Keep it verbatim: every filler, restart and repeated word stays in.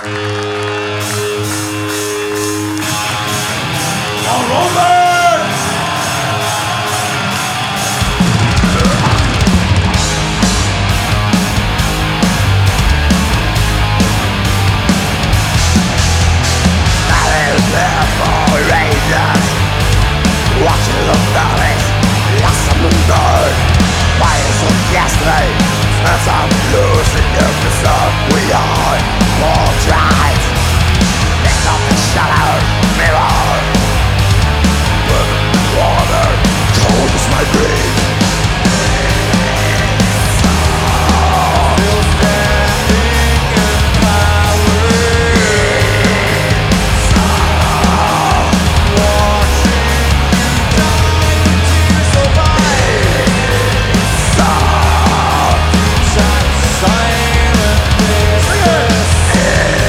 Watching the valleys, lost in the dark. Fires so ghastly, as I'm losing every sun we are. Watching